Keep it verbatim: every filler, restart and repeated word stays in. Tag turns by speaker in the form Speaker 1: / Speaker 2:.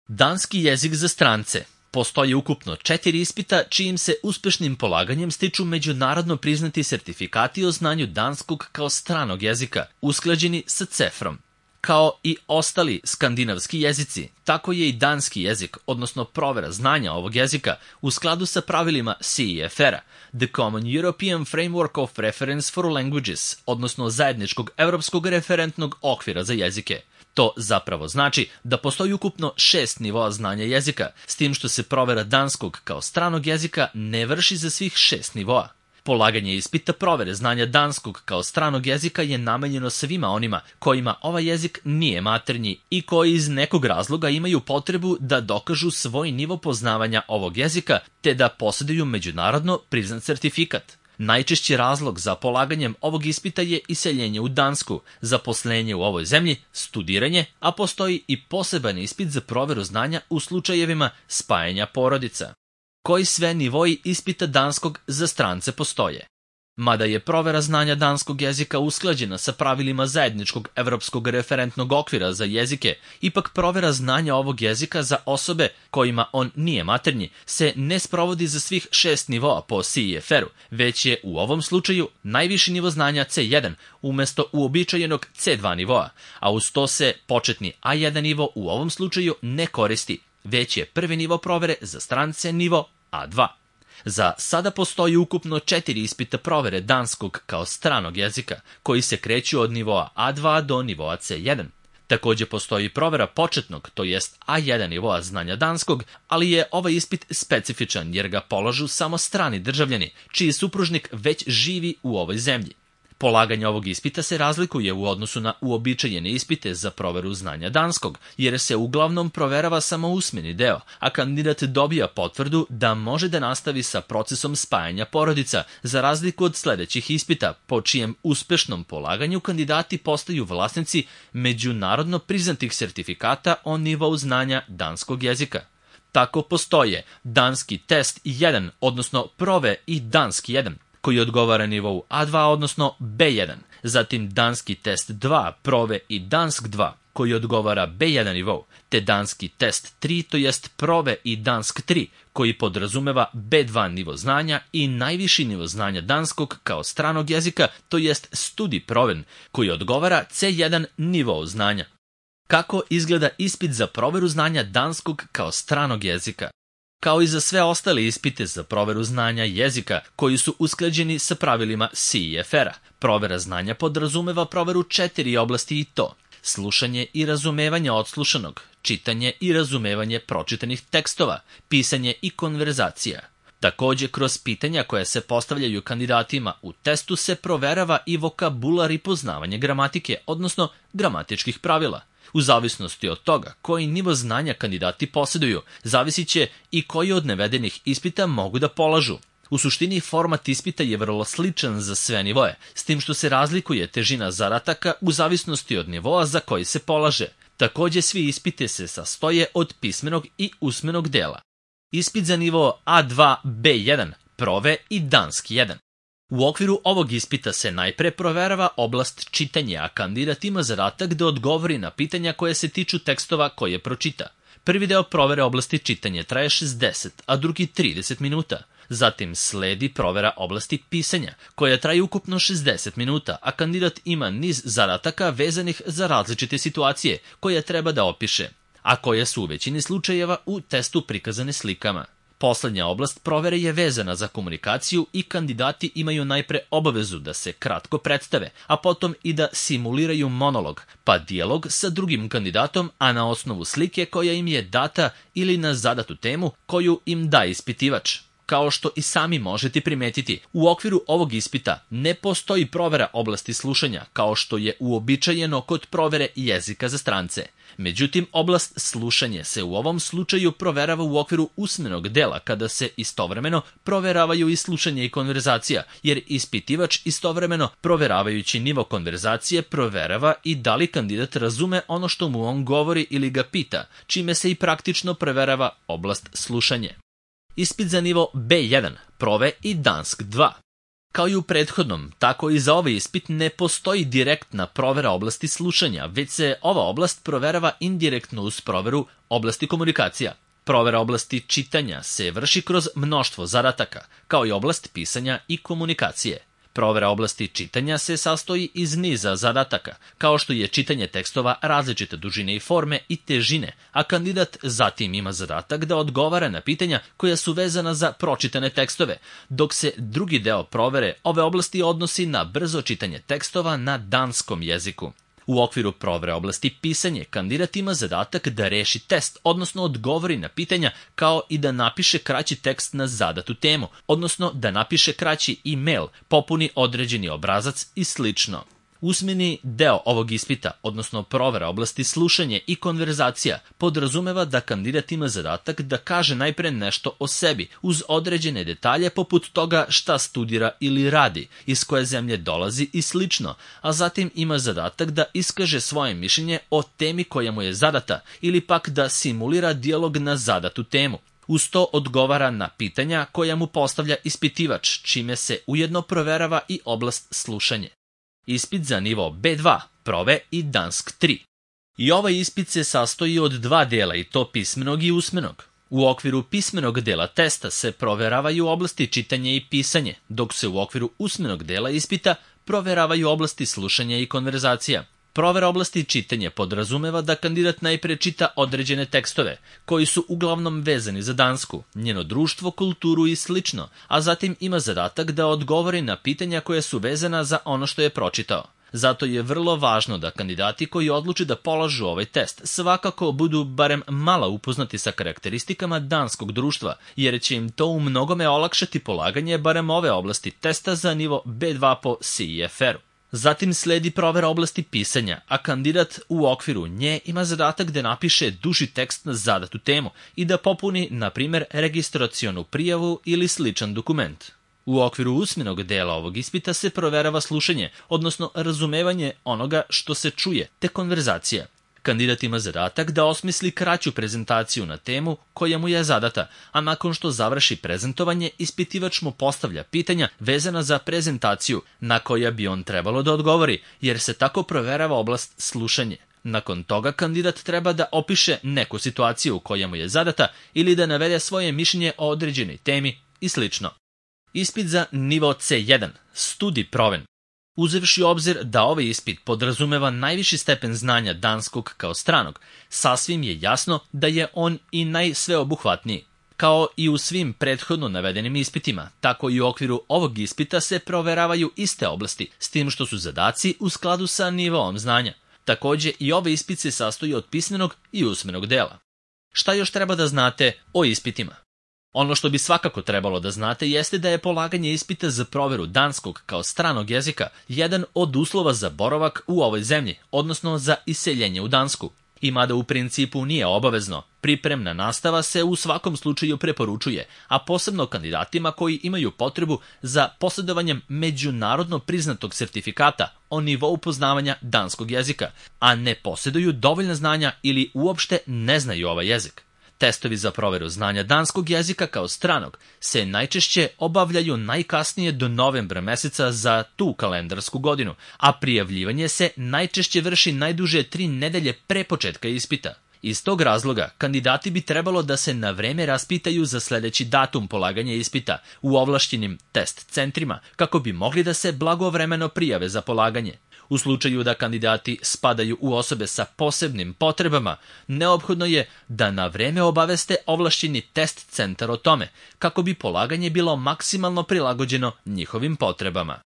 Speaker 1: Danski jezik za strance. Postoji ukupno četiri ispita čijim se uspešnim polaganjem stiču međunarodno priznati sertifikati o znanju danskog kao stranog jezika, usklađeni sa cefrom. Kao i ostali skandinavski jezici, tako je i danski jezik, odnosno provera znanja ovog jezika, u skladu sa pravilima C E F R-a, The Common European Framework of Reference for Languages, odnosno zajedničkog evropskog referentnog okvira za jezike. To zapravo znači da postoji ukupno šest nivoa znanja jezika, s tim što se provera danskog kao stranog jezika ne vrši za svih šest nivoa. Polaganje ispita provere znanja danskog kao stranog jezika je namenjeno svima onima kojima ovaj jezik nije maternji i koji iz nekog razloga imaju potrebu da dokažu svoj nivo poznavanja ovog jezika te da posjeduju međunarodno priznat sertifikat. Najčešći razlog za polaganjem ovog ispita je iseljenje u Dansku, zaposlenje u ovoj zemlji, studiranje, a postoji i poseban ispit za proveru znanja u slučajevima spajanja porodica. Koji sve nivoji ispita danskog za strance postoje? Mada je provera znanja danskog jezika usklađena sa pravilima zajedničkog evropskog referentnog okvira za jezike, ipak provera znanja ovog jezika za osobe kojima on nije maternji se ne sprovodi za svih šest nivoa po C E F R-u, već je u ovom slučaju najviši nivo znanja C jedan umjesto uobičajenog C dva nivoa, a uz to se početni A jedan nivo u ovom slučaju ne koristi, već je prvi nivo provere za strance nivo A dva. Za sada postoji ukupno četiri ispita provere danskog kao stranog jezika, koji se kreću od nivoa A dva do nivoa C jedan. Također postoji provera početnog, to jest A jedan nivoa znanja danskog, ali je ovaj ispit specifičan jer ga polažu samo strani državljani, čiji supružnik već živi u ovoj zemlji. Polaganje ovog ispita se razlikuje u odnosu na uobičajene ispite za proveru znanja danskog, jer se uglavnom proverava samo usmeni deo, a kandidat dobija potvrdu da može da nastavi sa procesom spajanja porodica, za razliku od sledećih ispita, po čijem uspešnom polaganju kandidati postaju vlasnici međunarodno priznatih sertifikata o nivou znanja danskog jezika. Tako postoje danski test jedan, odnosno prove i danski jedan, koji odgovara nivou A dva, odnosno B jedan, zatim danski test dva, prove i dansk dva, koji odgovara B jedan nivou, te danski test tri, to jest prove i dansk tri, koji podrazumeva B dva nivo znanja i najviši nivo znanja danskog kao stranog jezika, to jest studij proven, koji odgovara C jedan nivou znanja. Kako izgleda ispit za proveru znanja danskog kao stranog jezika? Kao i za sve ostale ispite za proveru znanja jezika koji su usklađeni sa pravilima C E F R-a, provera znanja podrazumeva proveru četiri oblasti i to: slušanje i razumevanje odslušanog, čitanje i razumevanje pročitanih tekstova, pisanje i konverzacija. Također, kroz pitanja koja se postavljaju kandidatima u testu se proverava i vokabular i poznavanje gramatike, odnosno gramatičkih pravila. U zavisnosti od toga koji nivo znanja kandidati posjeduju, zavisit će i koji od navedenih ispita mogu da polažu. U suštini, format ispita je vrlo sličan za sve nivoe, s tim što se razlikuje težina zadataka u zavisnosti od nivoa za koji se polaže. Također, svi ispite se sastoje od pismenog i usmenog dela. Ispit za nivo A dva B jedan, prove i danski jedan. U okviru ovog ispita se najpre proverava oblast čitanja, a kandidat ima zadatak da odgovori na pitanja koje se tiču tekstova koje pročita. Prvi deo provere oblasti čitanja traje šezdeset, a drugi trideset minuta. Zatim sledi provera oblasti pisanja, koja traje ukupno šezdeset minuta, a kandidat ima niz zadataka vezanih za različite situacije koje treba da opiše, a koje su u većini slučajeva u testu prikazane slikama. Poslednja oblast provere je vezana za komunikaciju i kandidati imaju najpre obavezu da se kratko predstave, a potom i da simuliraju monolog, pa dijalog sa drugim kandidatom, a na osnovu slike koja im je data ili na zadatu temu koju im da ispitivač. Kao što i sami možete primetiti, u okviru ovog ispita ne postoji provera oblasti slušanja, kao što je uobičajeno kod provere jezika za strance. Međutim, oblast slušanje se u ovom slučaju proverava u okviru usmenog dela, kada se istovremeno proveravaju i slušanje i konverzacija, jer ispitivač istovremeno proveravajući nivo konverzacije proverava i da li kandidat razume ono što mu on govori ili ga pita, čime se i praktično proverava oblast slušanje. Ispit za nivo B jedan, prove i dansk dva. Kao i u prethodnom, tako i za ovaj ispit ne postoji direktna provera oblasti slušanja, već se ova oblast proverava indirektno uz proveru oblasti komunikacija. Provera oblasti čitanja se vrši kroz mnoštvo zadataka, kao i oblast pisanja i komunikacije. Provera oblasti čitanja se sastoji iz niza zadataka, kao što je čitanje tekstova različite dužine i forme i težine, a kandidat zatim ima zadatak da odgovara na pitanja koja su vezana za pročitane tekstove, dok se drugi deo provere ove oblasti odnosi na brzo čitanje tekstova na danskom jeziku. U okviru provere oblasti pisanje, kandidat ima zadatak da reši test, odnosno odgovori na pitanja, kao i da napiše kraći tekst na zadatu temu, odnosno da napiše kraći e-mail, popuni određeni obrazac i slično. Usmeni deo ovog ispita, odnosno provera oblasti slušanje i konverzacija, podrazumeva da kandidat ima zadatak da kaže najpre nešto o sebi, uz određene detalje poput toga šta studira ili radi, iz koje zemlje dolazi i slično, a zatim ima zadatak da iskaže svoje mišljenje o temi koja mu je zadata ili pak da simulira dijalog na zadatu temu. Uz to odgovara na pitanja koja mu postavlja ispitivač, čime se ujedno proverava i oblast slušanje. Ispit za nivo be dva, prove i dansk tri. I ovaj ispit se sastoji od dva dela, i to pismenog i usmenog. U okviru pismenog dela testa se proveravaju oblasti čitanje i pisanje, dok se u okviru usmenog dela ispita proveravaju oblasti slušanja i konverzacija. Provera oblasti čitanja podrazumeva da kandidat najpre čita određene tekstove, koji su uglavnom vezani za Dansku, njeno društvo, kulturu i slično, a zatim ima zadatak da odgovori na pitanja koja su vezana za ono što je pročitao. Zato je vrlo važno da kandidati koji odluče da polažu ovaj test svakako budu barem malo upoznati sa karakteristikama danskog društva, jer će im to u mnogome olakšati polaganje barem ove oblasti testa za nivo be dva po C I F R-u. Zatim sledi provera oblasti pisanja, a kandidat u okviru nje ima zadatak da napiše duži tekst na zadatu temu i da popuni, na primjer, registracionu prijavu ili sličan dokument. U okviru usmenog dela ovog ispita se proverava slušanje, odnosno razumevanje onoga što se čuje, te konverzacija. Kandidat ima zadatak da osmisli kraću prezentaciju na temu koja mu je zadata, a nakon što završi prezentovanje, ispitivač mu postavlja pitanja vezana za prezentaciju na koja bi on trebalo da odgovori, jer se tako proverava oblast slušanje. Nakon toga kandidat treba da opiše neku situaciju koja mu je zadata ili da navede svoje mišljenje o određenoj temi i slično. Ispit za nivo C jedan, studij proven. Uzevši u obzir da ovaj ispit podrazumeva najviši stepen znanja danskog kao stranog, sasvim je jasno da je on i najsveobuhvatniji. Kao i u svim prethodno navedenim ispitima, tako i u okviru ovog ispita se proveravaju iste oblasti, s tim što su zadaci u skladu sa nivoom znanja. Takođe i ovaj ispit se sastoji od pismenog i usmenog dela. Šta još treba da znate o ispitima? Ono što bi svakako trebalo da znate jeste da je polaganje ispita za proveru danskog kao stranog jezika jedan od uslova za boravak u ovoj zemlji, odnosno za iseljenje u Dansku. I mada u principu nije obavezno, pripremna nastava se u svakom slučaju preporučuje, a posebno kandidatima koji imaju potrebu za posjedovanjem međunarodno priznatog sertifikata o nivou poznavanja danskog jezika, a ne posjeduju dovoljna znanja ili uopšte ne znaju ovaj jezik. Testovi za proveru znanja danskog jezika kao stranog se najčešće obavljaju najkasnije do novembra meseca za tu kalendarsku godinu, a prijavljivanje se najčešće vrši najduže tri nedelje pre početka ispita. Iz tog razloga, kandidati bi trebalo da se na vreme raspitaju za sledeći datum polaganja ispita u ovlašćenim test centrima, kako bi mogli da se blagovremeno prijave za polaganje. U slučaju da kandidati spadaju u osobe sa posebnim potrebama, neophodno je da na vreme obaveste ovlašćeni test centar o tome, kako bi polaganje bilo maksimalno prilagođeno njihovim potrebama.